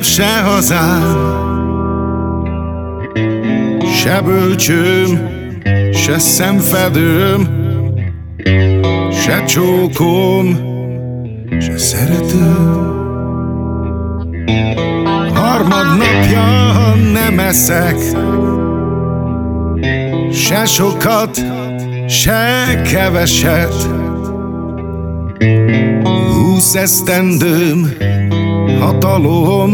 nem, se hazám, se bölcsőm, se szemfedőm, se csókom, se szeretőm. Harmadnapja nem eszek, se sokat, se keveset. 20 esztendőm hatalom,